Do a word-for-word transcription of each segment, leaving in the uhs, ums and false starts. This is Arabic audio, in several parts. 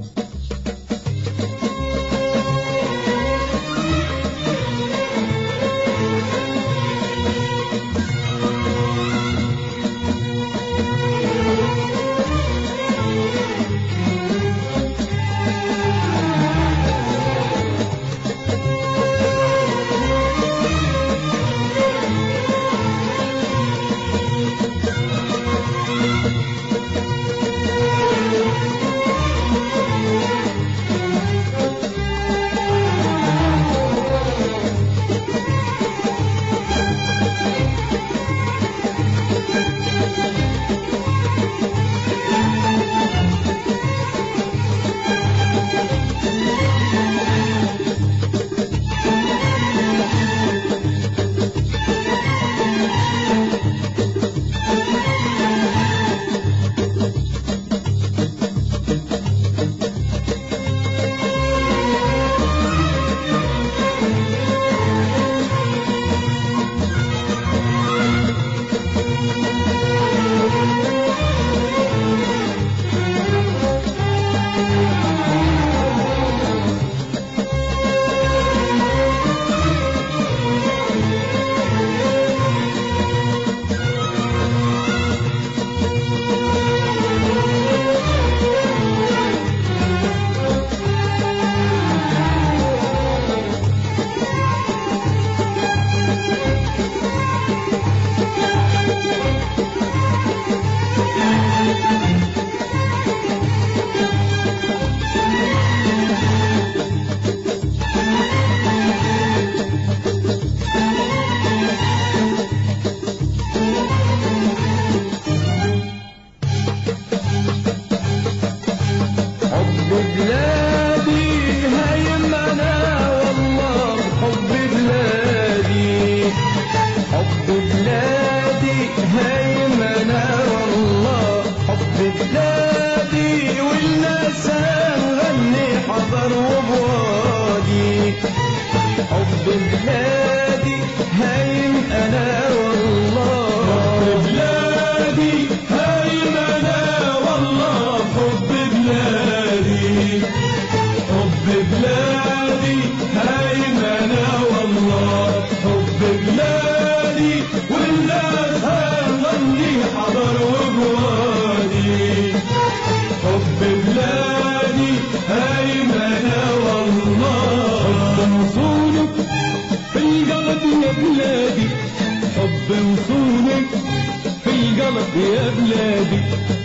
يا بلادي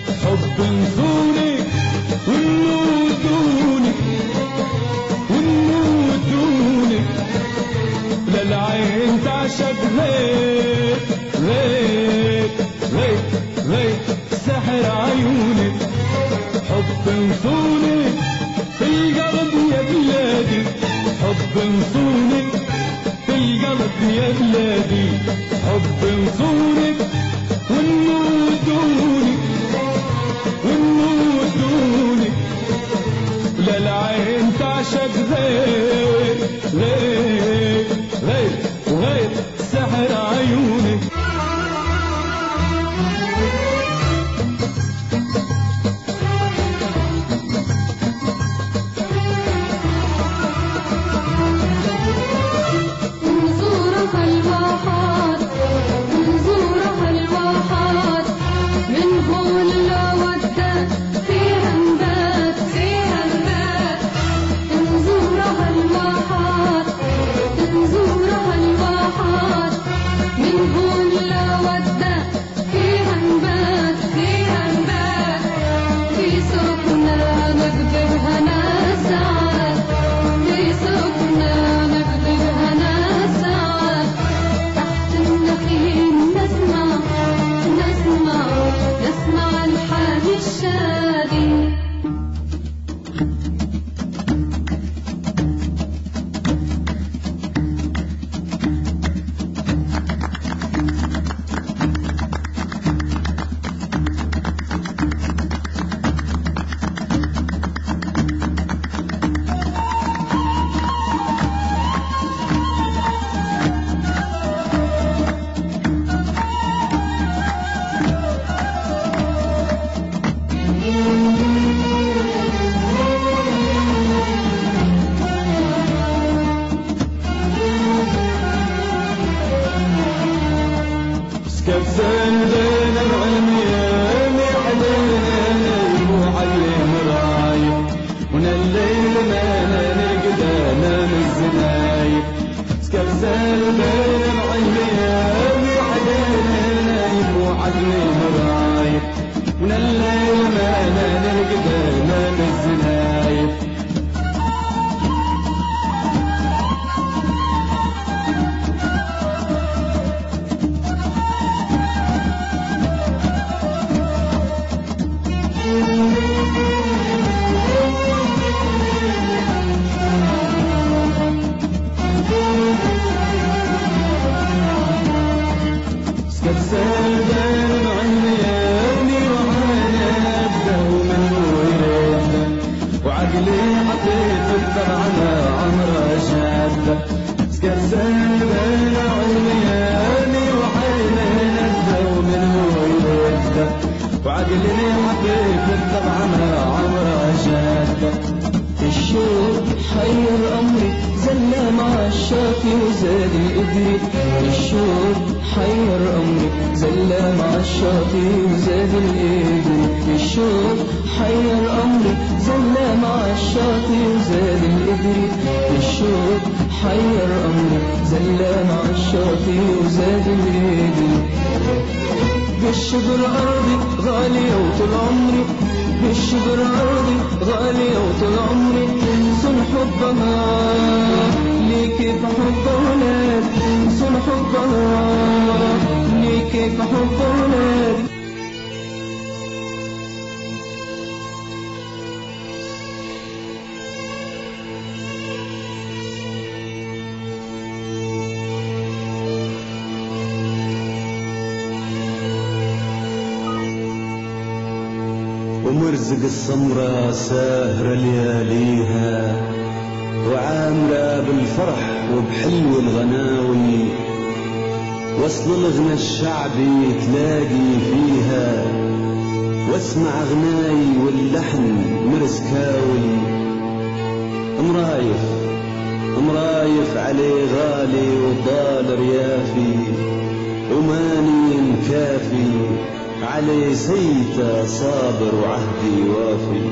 حب نصونك ونموتونك ونموتونك للعين تعشق غير غير غير غير سحر عيونك حب نصونك في القلب يا بلادي حب نصونك في القلب يا بلادي حب نصونك ونموتونك ونموتونك للعين تعشق غير غير غير غير سحر عيونك فيها البات نزورها الواحات وعقلي حطيت طبعا عمره شابه سكرسل بين عمياني وحيلين الدوم الويلده وعقلي حطيت طبعا عمره شابه الشوق حير أمري زل مع الشاطي وزاد الإدري الشوق حير أمري زل مع الشاطي وزاد الإدري الشوق حير أمري زل مع الشاطي وزاد الإدري الشوق حير أمري زل مع الشاطي وزاد الإدري بالشجر أرضي غالية وطول عمري بالشجر أرضي غالية وطول عمري صن حبها ليك فحب ولادي صن حبها ليك فحب ولادي ومرزق السمرة ساهرة لياليها وعامرة بالفرح وبحلو الغناوي وصل الغنى الشعبي تلاقي فيها واسمع غناي واللحن مرسكاوي مرايف مرايف عليه غالي وطال ريافي وماني مكافي علي سيته صابر وعهدي وافي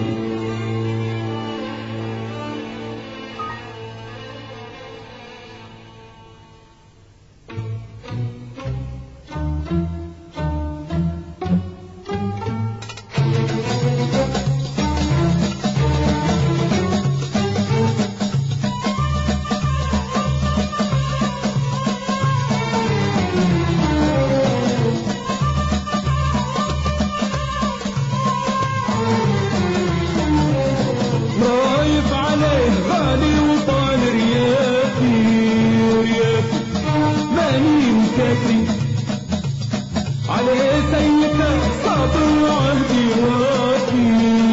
عليه سيدنا صابر وعهدي وافي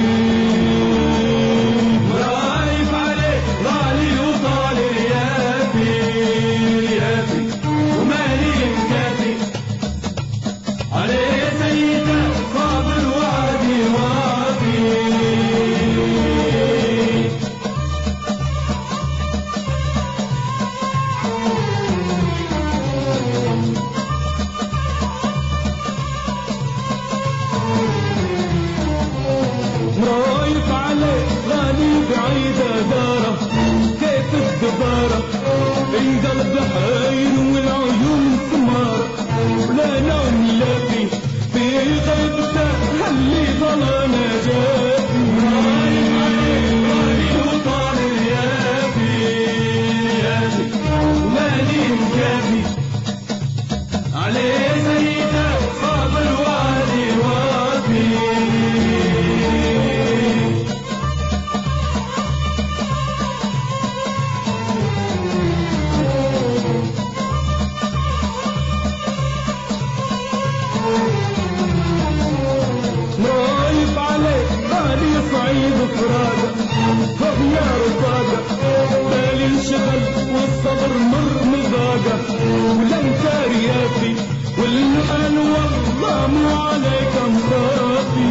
مرايف عليه غالي وطالع يافي يافي ومالي مكافي عليه سيدنا صابر وعهدي وافي رايف عليه غالي بعيدة داره كيف الدبارة القلب حير والعيون سمارة ولا نوم لافي في غيبته هاللي ظلنا جافي رايف عليه غالي وطالع يافي يافي ومالي مكافي عليه سيدة صابر وعدي وافي رايف عليه غالي صعيد فرادة فهي رفاقة بالي انشغل والصبر مر مذاقة والانكار يافي والحال والله مو عليك مخافي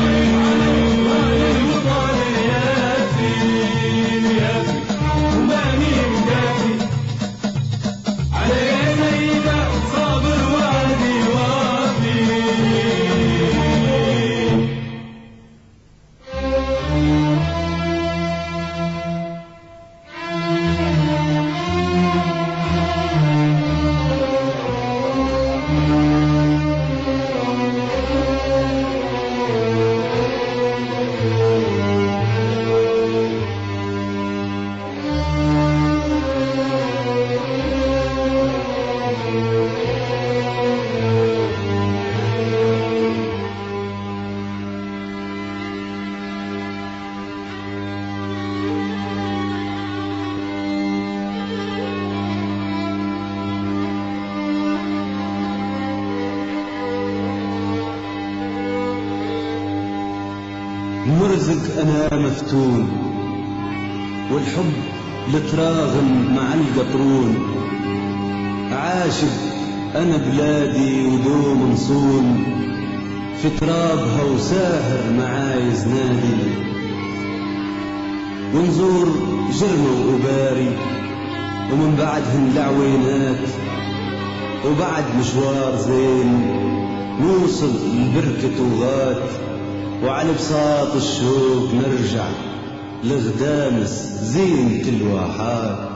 رايف وطالع يافي يافي وماني مكافي عليه سيدة صابر وعدي وافي مرزق أنا مفتون والحب لتراغم مع القطرون. عاشق أنا بلادي ودوم نصون، في ترابها وساهر معاي زنادي. ونزور جرمة وأباري ومن بعدهن العوينات، وبعد مشوار زين نوصل لبركة وغات، وعلى بساط الشوق نرجع لغدامس زينة الواحات.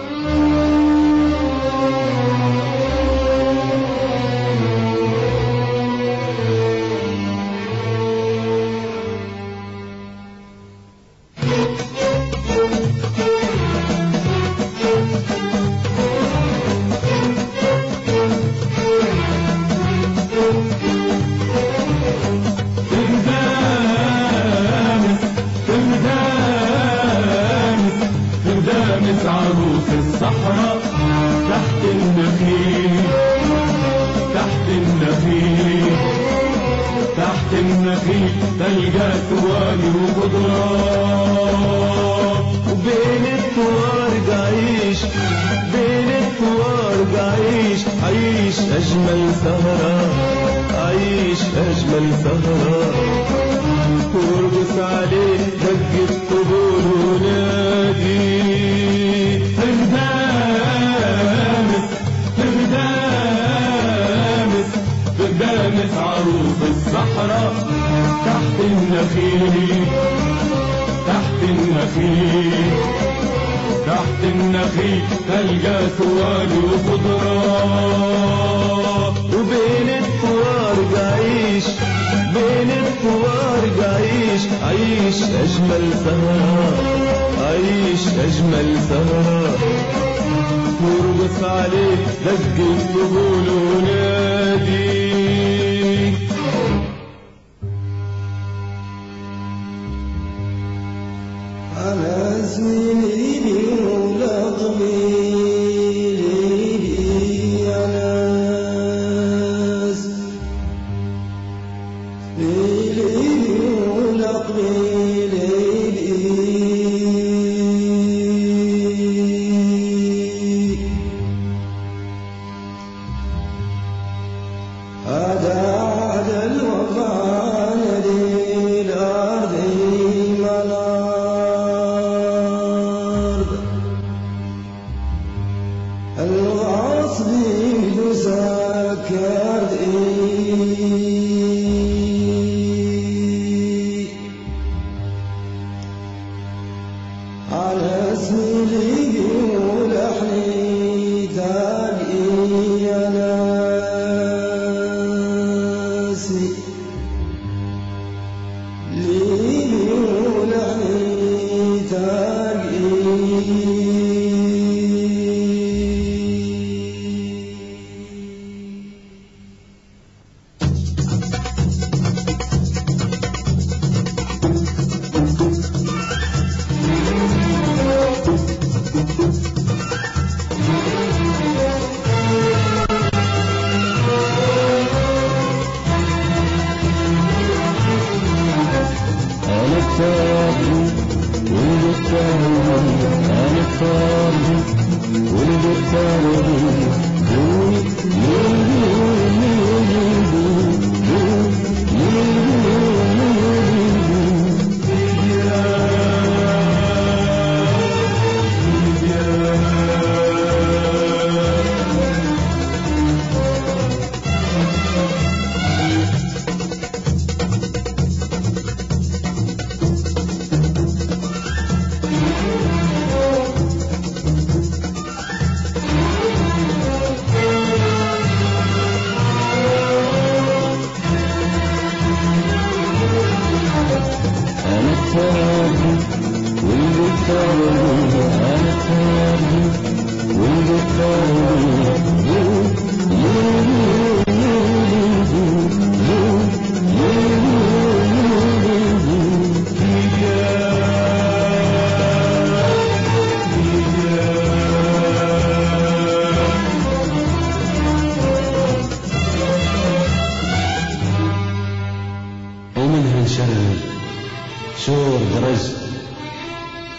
عروس الصحراء تحت النخيل، تحت النخيل، تحت النخيل تلقى توالي وخضرات. وبين الطوارق عيش، بين الطوارق عيش، عيش أجمل سهرة، عيش أجمل سهرة. وارقص عليه دقة طبول ونادي. فردامس فردامس فردامس عروس الصحراء تحت النخيل، تحت النخيل، تحت النخيل تلقى توالي وخضرات. وبين الطوارق عيش، بين الطوارق عيش، عيش أجمل سهرة، عيش أجمل سهرة. وارقص عليه دقة طبول ونادي. على زميلي ولطميلي، على زميلي ولطميلي. هذا هذا الوفا ندي الأرض الأرض، الغصب يسكر على سملي ولحني تاقي يا ناسي. ليلي ولحني تاقي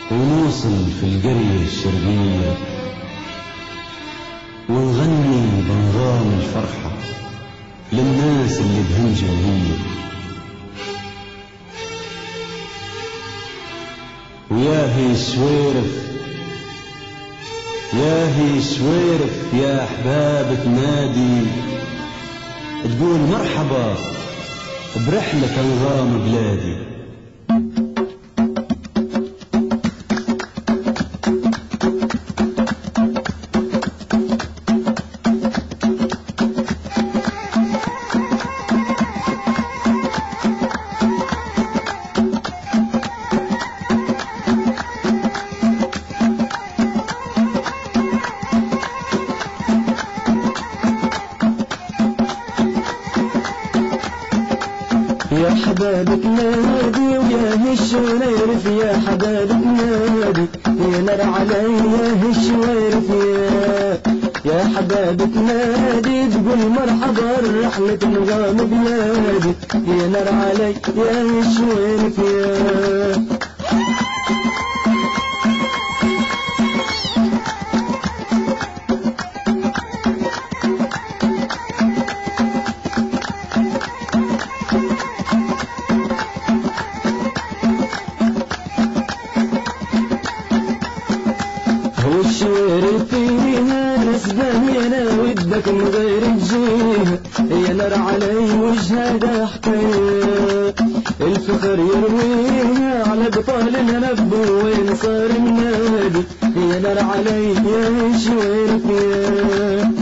ونوصل في القرية الشرقية ونغني بنغام الفرحة للناس اللي بهمجة وهية. وياهي سويرف ياهي سويرف يا أحباب تنادي تقول مرحبا برحلة أنغام بلادي. يا حبابك نادي ويا الشويرف يا حبابك نادي يا نار علي يا الشويرف يا يا حبابك نادي تقول مرحبا رحلة أنغام بلادي يا نار علي يا الشويرف يا والشويرف فيها ناس باهينا ودك من غير الجيها يا نار علي وجهها حكاية الفخر يرويها على بطال النب وين صار النادي يا نار علي يا شويرف يا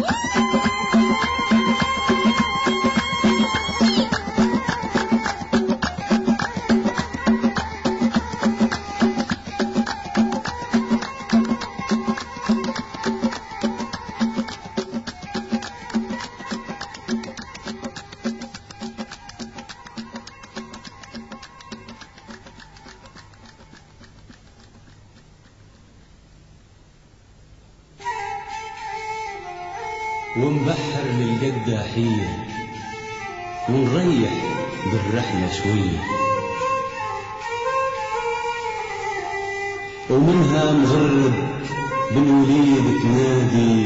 ونبحر للقداحية ونريح بالرحلة شوية ومنها مغرب بالوليد تنادي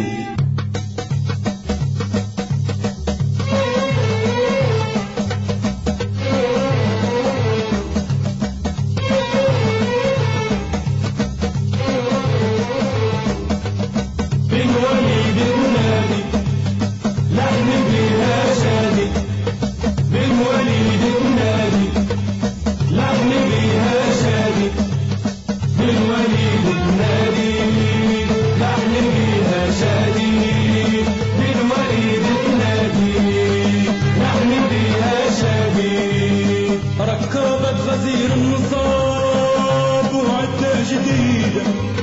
غزير النصاب وعدة جديدة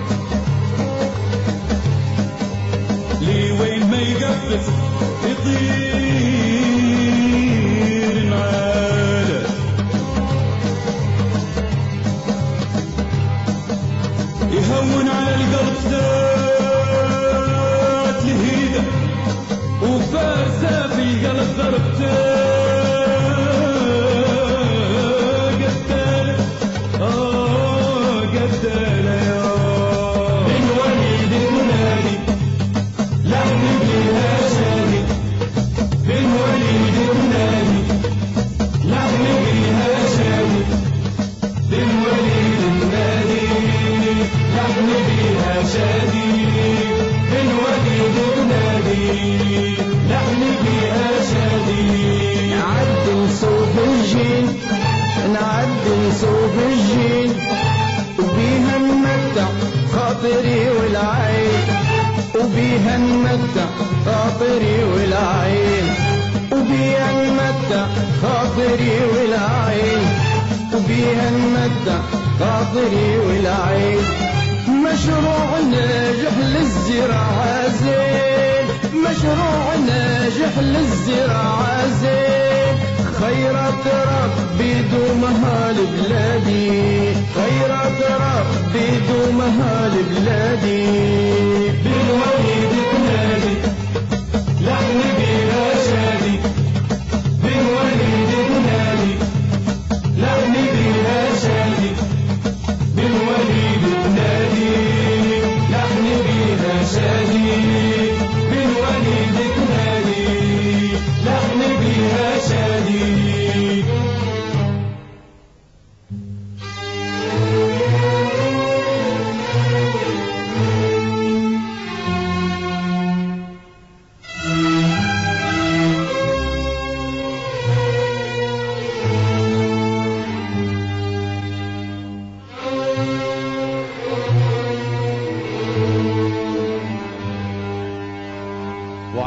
لي وين ما يقفز يطير نعاله يهون على القلب ذات لهيدة وفارسة في القلب ضربته صوب الجيل وبيها نمتع خاطري والعين وبيها نمتع خاطري والعين وبيها نمتع خاطري والعين وبيها نمتع خاطري والعين مشروع ناجح للزراعة زين مشروع ناجح للزراعة زين خيرات ربي دومها لبلادي خيرات ربي دومها لبلادي بالوليد تنادي لحن بيها شادي بالوليد تنادي لحن بيها شادي بالوليد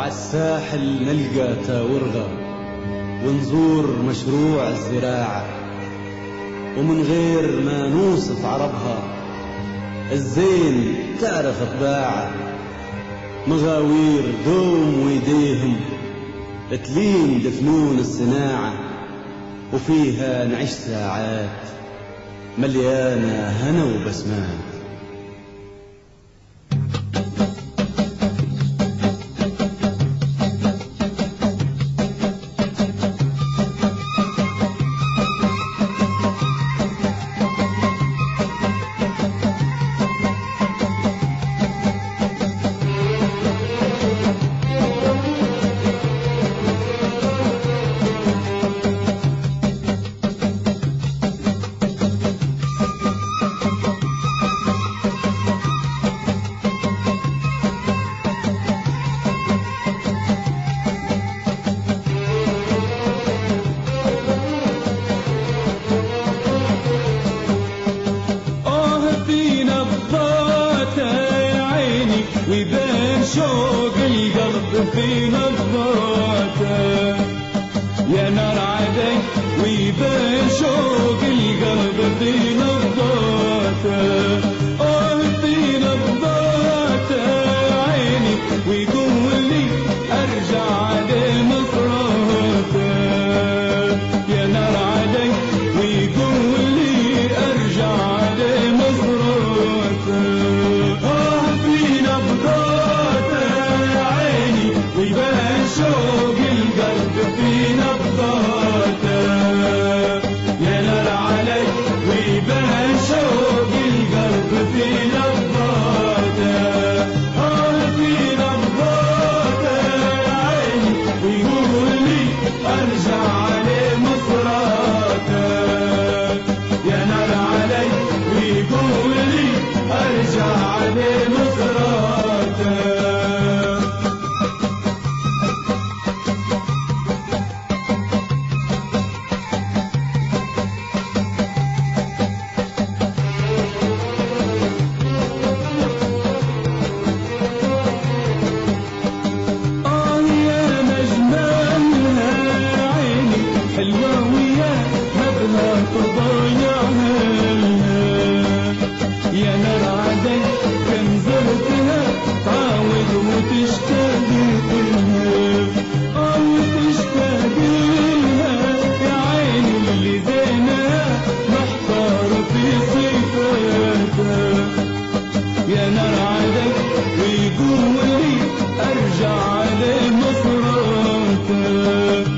وعالساحل نلقى تاورغة ونزور مشروع الزراعة، ومن غير ما نوصف عربها الزين تعرف طباعة. مغاوير دوم ويديهم تلين دفنون الصناعة، وفيها نعيش ساعات مليانة هنا وبسمات. ويبان شوق القلب في نظراته، يا نار علي ويبان شوق القلب في نظراته. آه في نظراته عيني ويقول لي أرجع لمصراته، يا نار علي ويقول لي أرجع لمصراته. ويبان شوق القلب في نبضاته، يا نار علي ويبان شوق القلب في نبضاته. آه في نبضاته عيني ويقول لي أرجع لمصراته، يا نار علي ويقول لي أرجع لمصراته. يا نار علي كم زرتها تعود وتشتاق لها، اه وتشتاق لها يا عيني اللي زينها محتار في صفاتها. يا نار علي ويقول لي ارجع لمصراته.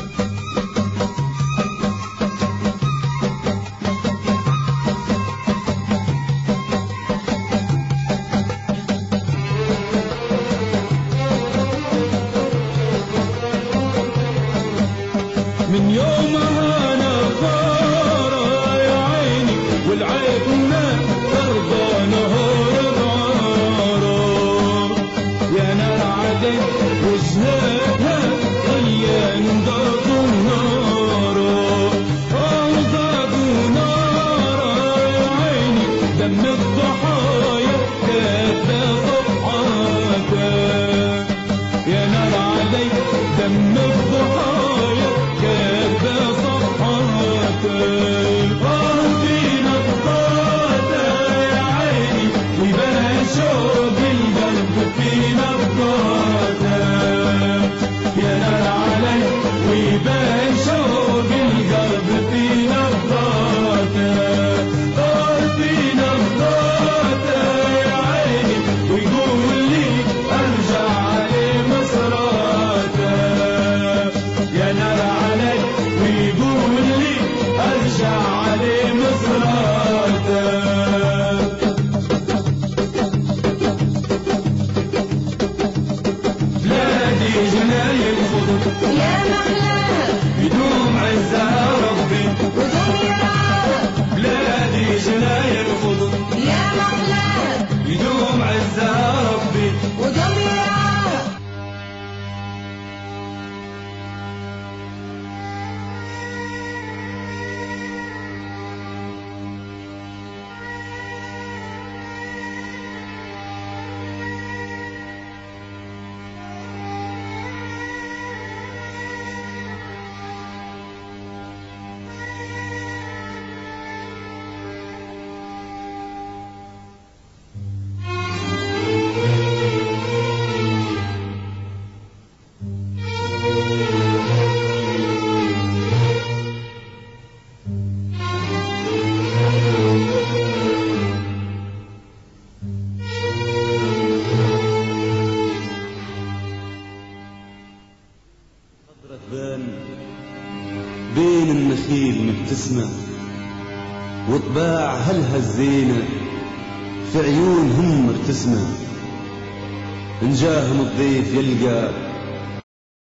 من يومها انا غارة يا عيني والعيب ما ترضى نهار نهارا. يا نار علي وجهها غليان ضاقوا نارا، اه ضاقوا نارا يا عيني دم الضحايا كاتبة صفحاتها. يا نار علي دم الضحايا كاتبة صفحاتها. آه في نبضاتها يا عيني ويبان شوق القلب في نبضاتها، يا نار علي ويبان شوق القلب في نبضاتها. آه في نبضاتها بين النخيل مبتسمة، وطباع هلها الزينة في عيونهم مرتسمة. إن جاهم الضيف يلقى